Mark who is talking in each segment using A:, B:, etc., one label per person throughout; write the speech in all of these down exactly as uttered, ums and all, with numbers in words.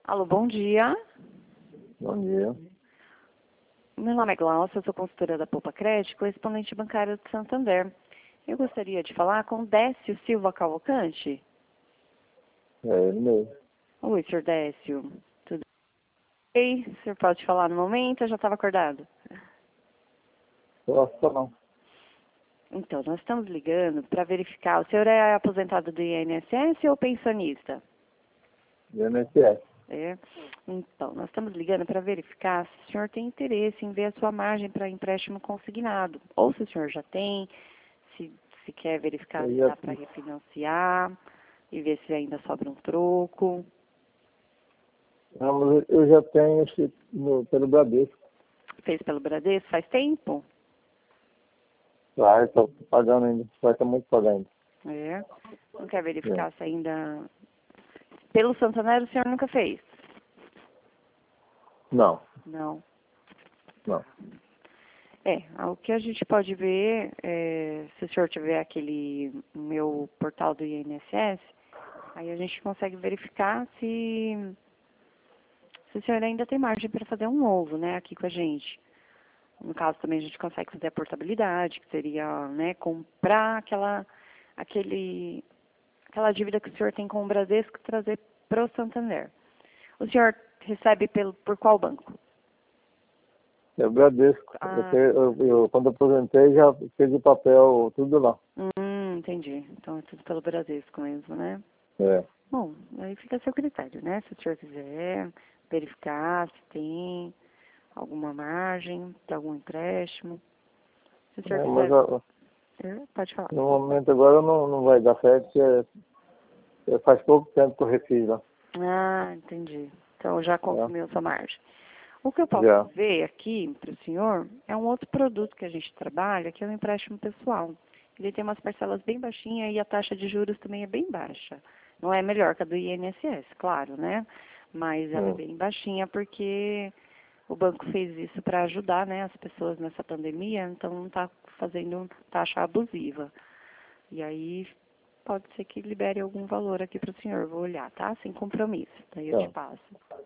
A: Alô, bom dia.
B: Bom dia.
A: Meu nome é Glaucia, eu sou consultora da Poupa Crédito, correspondente bancário do Santander. Eu gostaria de falar com Décio Silva Cavalcante.
B: É ele mesmo.
A: Oi, senhor Décio. Tudo bem? O senhor pode falar no momento? Eu já estava acordado.
B: Posso não.
A: Então, nós estamos ligando para verificar. O senhor é aposentado do I N S S ou pensionista?
B: I N S S.
A: É. Então, nós estamos ligando para verificar se o senhor tem interesse em ver a sua margem para empréstimo consignado. Ou se o senhor já tem, se, se quer verificar
B: Eu
A: se
B: já
A: dá para refinanciar e ver se ainda sobra um troco.
B: Não, mas eu já tenho esse no, pelo Bradesco.
A: Fez pelo Bradesco faz tempo?
B: Vai, estou pagando ainda. Vai estar muito pagando.
A: É. Não quer verificar
B: É.
A: se ainda... Pelo Santander o senhor nunca fez?
B: Não,
A: Não.
B: não.
A: É, o que a gente pode ver, é, se o senhor tiver aquele meu portal do I N S S, aí a gente consegue verificar se, se o senhor ainda tem margem para fazer um novo, né, aqui com a gente. No caso também a gente consegue fazer a portabilidade, que seria, né, comprar aquela, aquele, aquela dívida que o senhor tem com o Bradesco e trazer para o Santander. O senhor recebe pelo, por qual banco?
B: É o Bradesco.
A: Ah,
B: Eu, te- eu, eu, quando aposentei, já fiz o papel, tudo lá.
A: hum, entendi. Então é tudo pelo Bradesco mesmo, né?
B: É.
A: Bom, aí fica a seu critério, né? Se o senhor quiser verificar se tem alguma margem, de algum empréstimo. Se o senhor
B: É, mas
A: quiser,
B: ó,
A: é, pode falar.
B: no momento agora não, não vai dar certo, porque é, é, faz pouco tempo que eu refiz lá.
A: Ah, entendi. Então já consumiu sua margem. O que eu posso
B: Já.
A: ver aqui para o senhor é um outro produto que a gente trabalha, que é o empréstimo pessoal. Ele tem umas parcelas bem baixinhas e a taxa de juros também é bem baixa. Não é melhor que a do I N S S, claro, né? Mas ela é
B: Hum.
A: bem baixinha porque o banco fez isso para ajudar, né, as pessoas nessa pandemia, então não está fazendo taxa abusiva. E aí pode ser que libere algum valor aqui para o senhor. Vou olhar, tá? Sem compromisso. Daí eu te
B: Tá.
A: passo.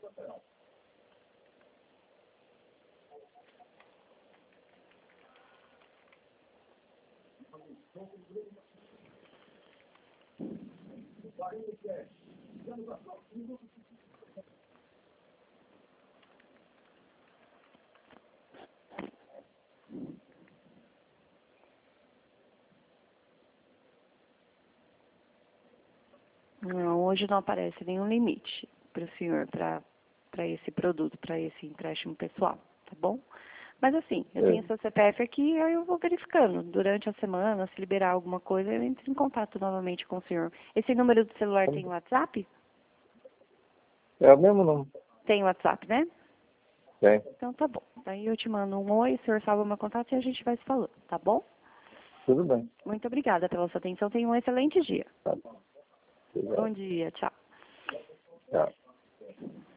A: Não, hoje não aparece nenhum limite para o senhor, para para esse produto, para esse empréstimo pessoal, tá bom? Mas assim, eu
B: É.
A: tenho seu C P F aqui, aí eu vou verificando. Durante a semana, se liberar alguma coisa, eu entro em contato novamente com o senhor. Esse número do celular tem WhatsApp?
B: É o mesmo nome.
A: Tem WhatsApp, né?
B: Tem.
A: Então tá bom. Daí eu te mando um oi, o senhor salva meu contato e a gente vai se falando, tá bom?
B: Tudo bem.
A: Muito obrigada pela sua atenção. Tenha um excelente dia.
B: Tá bom.
A: Bom dia, tchau.
B: Tchau.